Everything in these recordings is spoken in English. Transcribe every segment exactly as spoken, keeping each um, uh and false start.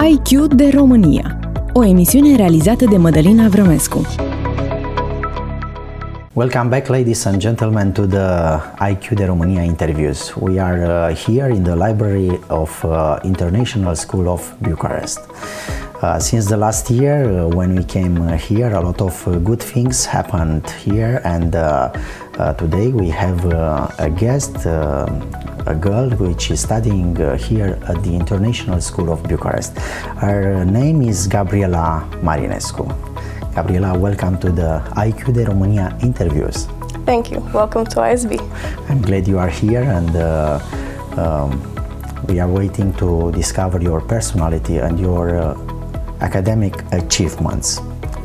I Q de România, o emisiune realizată de Mădălina Vrămescu. Welcome back, ladies and gentlemen, to the I Q de Romania interviews. We are uh, here in the library of uh, International School of Bucharest. Uh, since the last year, uh, when we came uh, here, a lot of uh, good things happened here, and uh, uh, today we have uh, a guest, uh, a girl which is studying uh, here at the International School of Bucharest. Her name is Gabriela Marinescu. Gabriela, welcome to the I Q de Romania interviews. Thank you. Welcome to I S B. I'm glad you are here, and uh, um, we are waiting to discover your personality and your uh, academic achievements.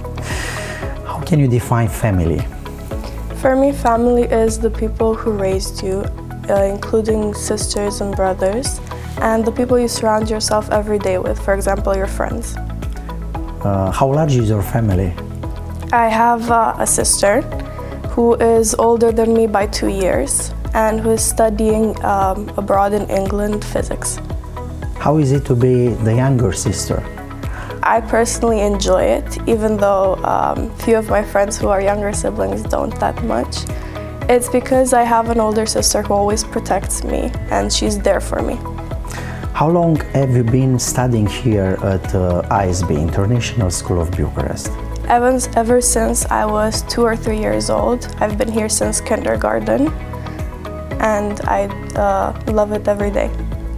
How can you define family? For me, family is the people who raised you, uh, including sisters and brothers, and the people you surround yourself every day with, for example, your friends. Uh, how large is your family? I have uh, a sister who is older than me by two years and who is studying um, abroad in England physics. How is it to be the younger sister? I personally enjoy it, even though um, few of my friends who are younger siblings don't that much. It's because I have an older sister who always protects me and she's there for me. How long have you been studying here at uh, I S B, International School of Bucharest? Ever, ever since I was two or three years old. I've been here since kindergarten and I uh, love it every day.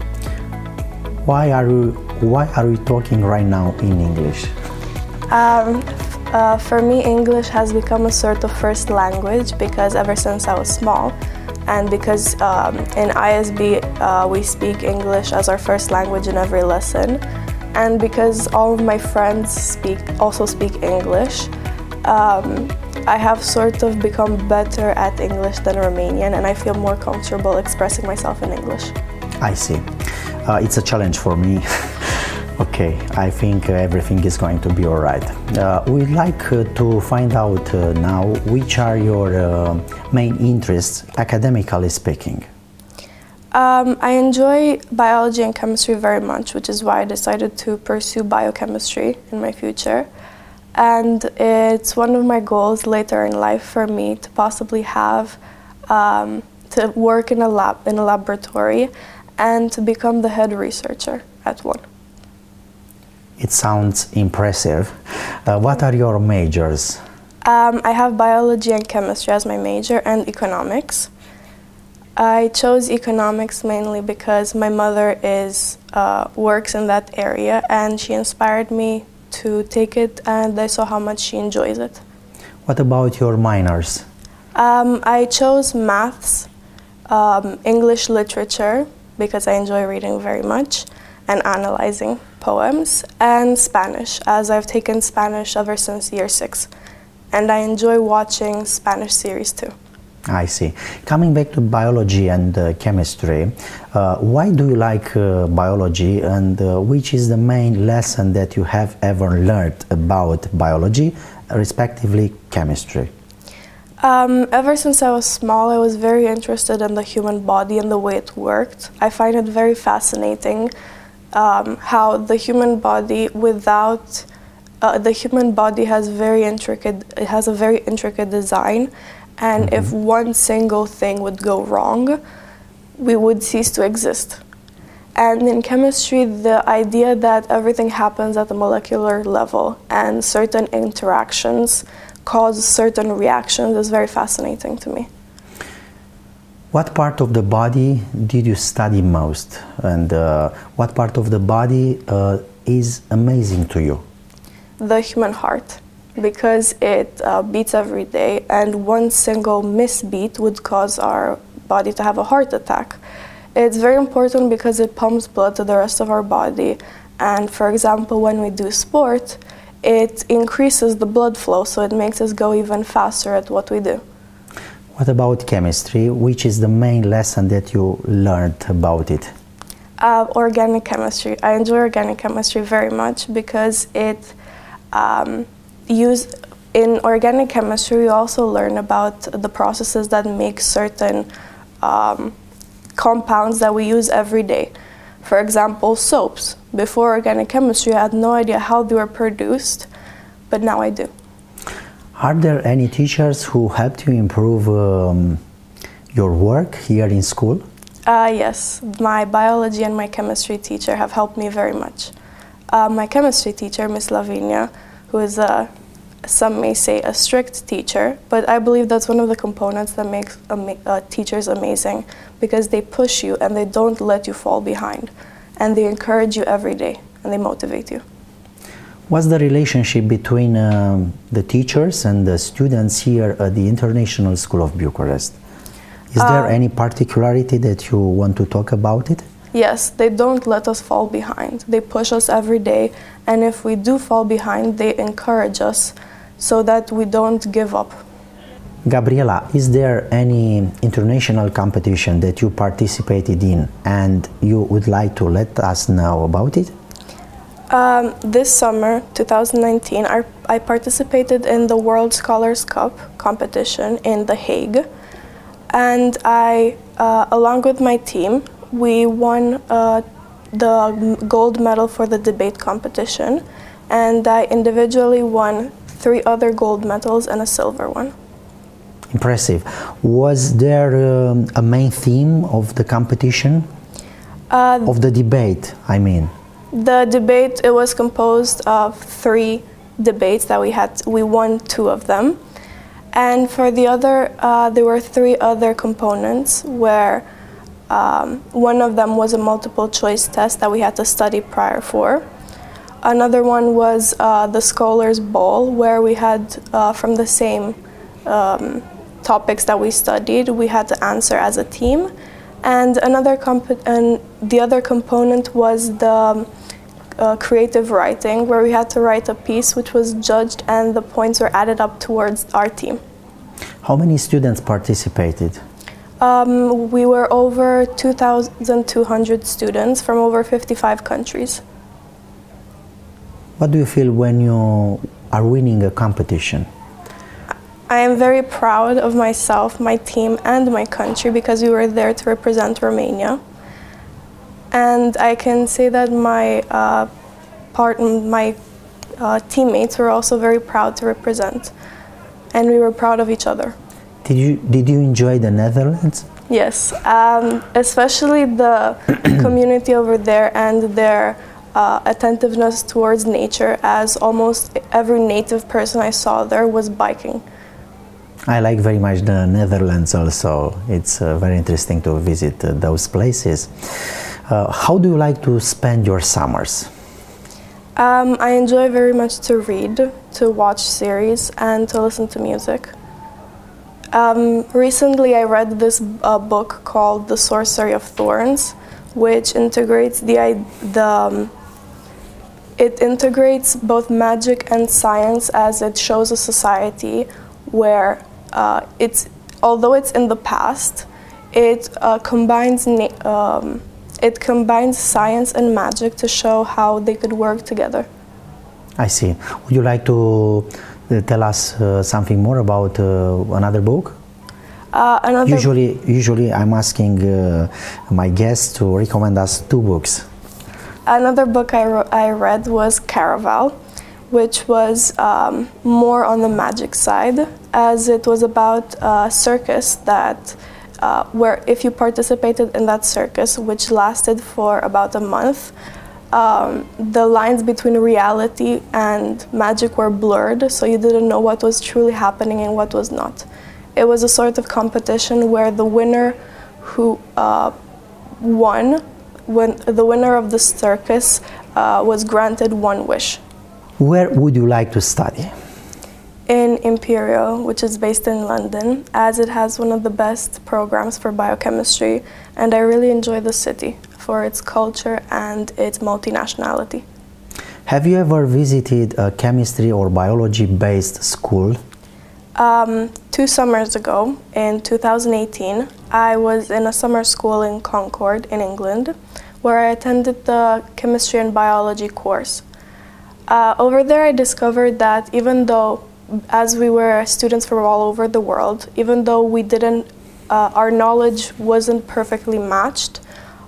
Why are you, why are we talking right now in English? Um, uh, for me, English has become a sort of first language because ever since I was small, and because um, in I S B uh, we speak English as our first language in every lesson, and because all of my friends speak also speak English, um, I have sort of become better at English than Romanian, and I feel more comfortable expressing myself in English. I see. Uh, it's a challenge for me. Okay, I think uh, everything is going to be all right. Uh, we'd like uh, to find out uh, now which are your uh, main interests, academically speaking. Um, I enjoy biology and chemistry very much, which is why I decided to pursue biochemistry in my future. And it's one of my goals later in life for me to possibly have, um, to work in a lab, in a laboratory, and to become the head researcher at one. It sounds impressive. Uh, what are your majors? Um, I have biology and chemistry as my major and economics. I chose economics mainly because my mother is uh, works in that area and she inspired me to take it, and I saw how much she enjoys it. What about your minors? Um, I chose maths, um, English literature, because I enjoy reading very much and analyzing poems, and Spanish, as I've taken Spanish ever since year six. And I enjoy watching Spanish series too. I see. Coming back to biology and uh, chemistry, uh, why do you like uh, biology, and uh, which is the main lesson that you have ever learned about biology, respectively chemistry? Um, ever since I was small, I was very interested in the human body and the way it worked. I find it very fascinating um, how the human body without, uh, the human body has very intricate, it has a very intricate design, and mm-hmm. if one single thing would go wrong, we would cease to exist. And in chemistry, the idea that everything happens at the molecular level and certain interactions cause certain reactions is very fascinating to me. What part of the body did you study most, and uh, what part of the body uh, is amazing to you? The human heart, because it uh, beats every day, and one single misbeat would cause our body to have a heart attack. It's very important because it pumps blood to the rest of our body, and for example, when we do sport, it increases the blood flow, so it makes us go even faster at what we do. What about chemistry? Which is the main lesson that you learned about it? Uh, organic chemistry. I enjoy organic chemistry very much because it um, use in organic chemistry you also learn about the processes that make certain um, compounds that we use every day. For example, soaps. Before organic chemistry, I had no idea how they were produced, but now I do. Are there any teachers who helped you improve um, your work here in school? Uh, yes, my biology and my chemistry teacher have helped me very much. Uh, my chemistry teacher, Miss Lavinia, who is a, some may say a strict teacher, but I believe that's one of the components that makes ama- uh, teachers amazing, because they push you and they don't let you fall behind, and they encourage you every day and they motivate you. What's the relationship between um, the teachers and the students here at the International School of Bucharest? Is there uh, any particularity that you want to talk about it? Yes, they don't let us fall behind. They push us every day, and if we do fall behind, they encourage us so that we don't give up. Gabriela, is there any international competition that you participated in and you would like to let us know about it? Um, this summer, two thousand nineteen, I, I participated in the World Scholars Cup competition in The Hague, and I, uh, along with my team, we won uh, the gold medal for the debate competition, and I individually won three other gold medals and a silver one. Impressive. Was there um, a main theme of the competition? Uh, of the debate, I mean. The debate, it was composed of three debates that we had. We won two of them. And for the other, uh, there were three other components where um, one of them was a multiple choice test that we had to study prior for. Another one was uh, the Scholars Bowl, where we had, uh, from the same um, topics that we studied, we had to answer as a team. And another comp- and the other component was the uh, creative writing, where we had to write a piece which was judged and the points were added up towards our team. How many students participated? Um, we were over two thousand two hundred students from over fifty-five countries. What do you feel when you are winning a competition? I am very proud of myself, my team, and my country, because we were there to represent Romania. And I can say that my uh, part, my uh, teammates were also very proud to represent, and we were proud of each other. Did you did you enjoy the Netherlands? Yes, um, especially the community over there and their uh, attentiveness towards nature, as almost every native person I saw there was biking. I like very much the Netherlands also. It's uh, very interesting to visit uh, those places. Uh, how do you like to spend your summers? Um, I enjoy very much to read, to watch series, and to listen to music. Um, recently I read this uh, book called The Sorcery of Thorns, which integrates the, the um, it integrates both magic and science, as it shows a society where uh, it's, although it's in the past, it uh, combines na- um, it combines science and magic to show how they could work together. I see. Would you like to uh, tell us uh, something more about uh, another book? Uh, another usually, usually I'm asking uh, my guests to recommend us two books. Another book I, ro- I read was Caraval, which was um, more on the magic side, as it was about a circus that, uh, where if you participated in that circus, which lasted for about a month, um, the lines between reality and magic were blurred, so you didn't know what was truly happening and what was not. It was a sort of competition where the winner who uh, won, when the winner of the circus uh, was granted one wish. Where would you like to study? In Imperial, which is based in London, as it has one of the best programs for biochemistry, and I really enjoy the city for its culture and its multinationality. Have you ever visited a chemistry or biology-based school? Um, two summers ago, in two thousand eighteen, I was in a summer school in Concord, in England, where I attended the chemistry and biology course. Uh, over there I discovered that even though, as we were students from all over the world, even though we didn't, uh, our knowledge wasn't perfectly matched,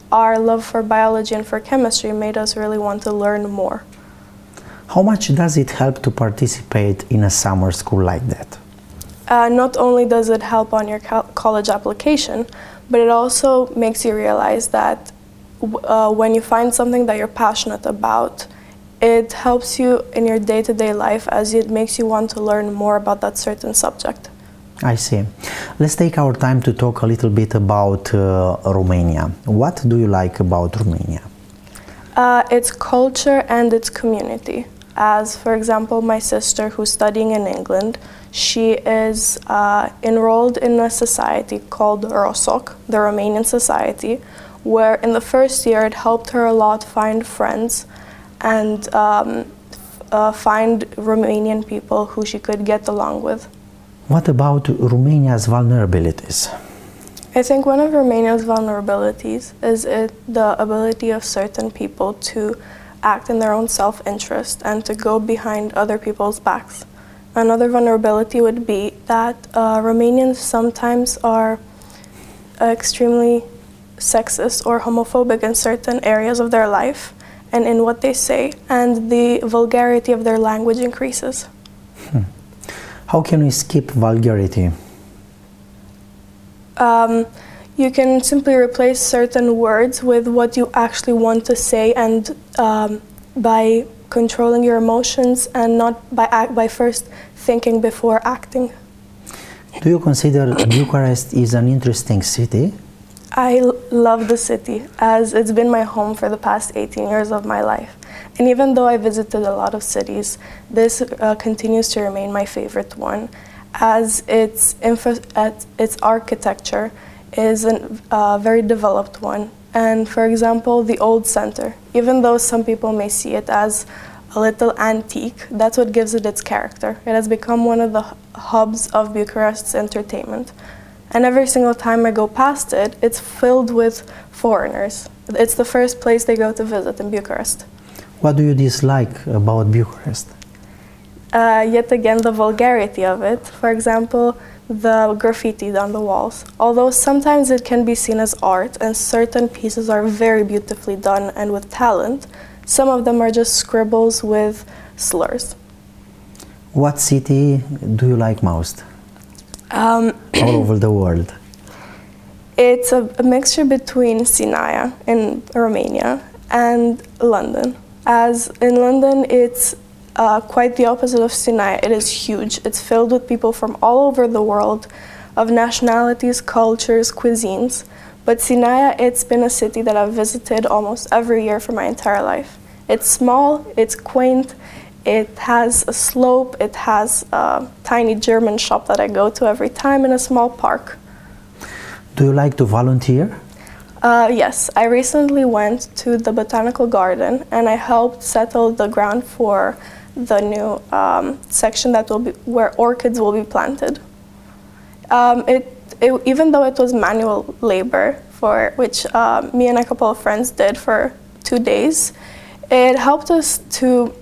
our love for biology and for chemistry made us really want to learn more. How much does it help to participate in a summer school like that? Uh, not only does it help on your co- college application, but it also makes you realize that uh, when you find something that you're passionate about, it helps you in your day-to-day life as it makes you want to learn more about that certain subject. I see. Let's take our time to talk a little bit about uh, Romania. What do you like about Romania? Uh, its culture and its community. As, for example, my sister, who's studying in England, she is uh, enrolled in a society called ROSOC, the Romanian Society, where in the first year it helped her a lot find friends and um, uh, find Romanian people who she could get along with. What about Romania's vulnerabilities? I think one of Romania's vulnerabilities is it, the ability of certain people to act in their own self-interest and to go behind other people's backs. Another vulnerability would be that uh, Romanians sometimes are extremely sexist or homophobic in certain areas of their life and in what they say, and the vulgarity of their language increases. Hmm. How can we skip vulgarity? Um, you can simply replace certain words with what you actually want to say, and um, by controlling your emotions and not by act, by first thinking before acting. Do you consider Bucharest is an interesting city? I l- love the city, as it's been my home for the past eighteen years of my life. And even though I visited a lot of cities, this uh, continues to remain my favorite one, as its, infra- at its architecture is a uh, very developed one. And for example, the old center, even though some people may see it as a little antique, that's what gives it its character. It has become one of the hubs of Bucharest's entertainment. And every single time I go past it, it's filled with foreigners. It's the first place they go to visit in Bucharest. What do you dislike about Bucharest? Uh, yet again, the vulgarity of it. For example, the graffiti on the walls. Although sometimes it can be seen as art and certain pieces are very beautifully done and with talent, some of them are just scribbles with slurs. What city do you like most? Um, All over the world. It's a, a mixture between Sinaia in Romania and London. As in London, it's uh, quite the opposite of Sinaia. It is huge. It's filled with people from all over the world, of nationalities, cultures, cuisines. But Sinaia, it's been a city that I've visited almost every year for my entire life. It's small, it's quaint, it has a slope, it has a tiny German shop that I go to every time, in a small park. Do you like to volunteer? Uh, yes, I recently went to the botanical garden and I helped settle the ground for the new um, section that will be where orchids will be planted. Um, it, it, even though it was manual labor, for which uh, me and a couple of friends did for two days, it helped us to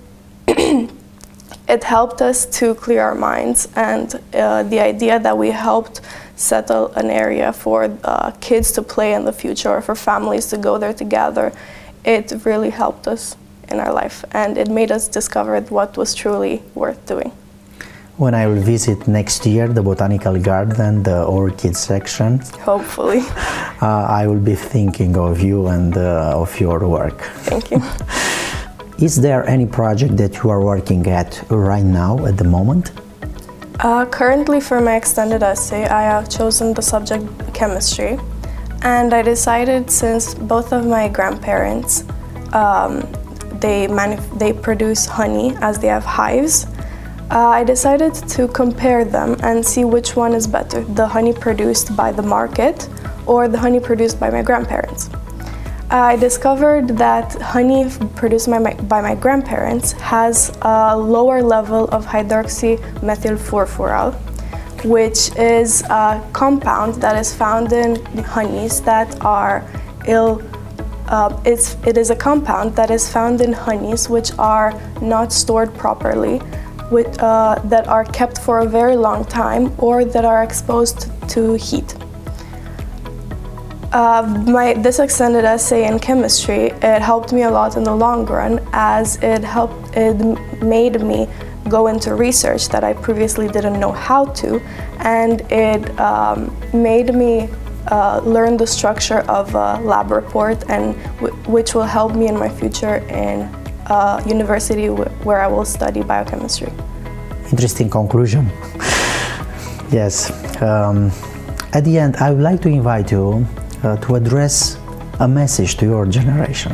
it helped us to clear our minds, and uh, the idea that we helped settle an area for uh, kids to play in the future or for families to go there together, it really helped us in our life, and it made us discover what was truly worth doing. When I will visit next year the botanical garden, the orchid section, hopefully, uh, I will be thinking of you and uh, of your work. Thank you. Is there any project that you are working at right now at the moment? Uh, currently, for my extended essay, I have chosen the subject chemistry, and I decided, since both of my grandparents um, they manuf- they produce honey, as they have hives, uh, I decided to compare them and see which one is better, the honey produced by the market or the honey produced by my grandparents. I discovered that honey produced by my, by my grandparents has a lower level of hydroxymethylfurfural, which is a compound that is found in honeys that are ill. Uh, it's, it is a compound that is found in honeys which are not stored properly, with, uh, that are kept for a very long time, or that are exposed to heat. Uh, Uh, my, this extended essay in chemistry, it helped me a lot in the long run, as it helped, it made me go into research that I previously didn't know how to, and it um, made me uh, learn the structure of a lab report, and w which will help me in my future in uh, university w where I will study biochemistry. Interesting conclusion. Yes. Um, at the end, I would like to invite you uh, to address a message to your generation.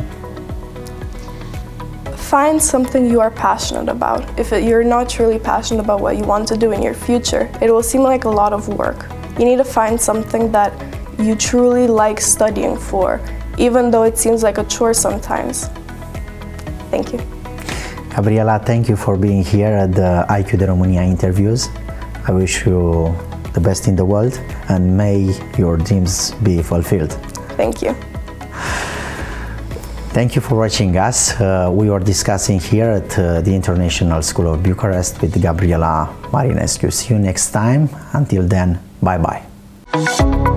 Find something you are passionate about. If it, you're not truly passionate about what you want to do in your future, it will seem like a lot of work. You need to find something that you truly like studying for, even though it seems like a chore sometimes. Thank you. Gabriela, thank you for being here at the I Q de România interviews. I wish you the best in the world, and may your dreams be fulfilled. Thank you. Thank you for watching us. Uh, we were discussing here at uh, the International School of Bucharest with Gabriela Marinescu. See you next time. Until then, bye-bye.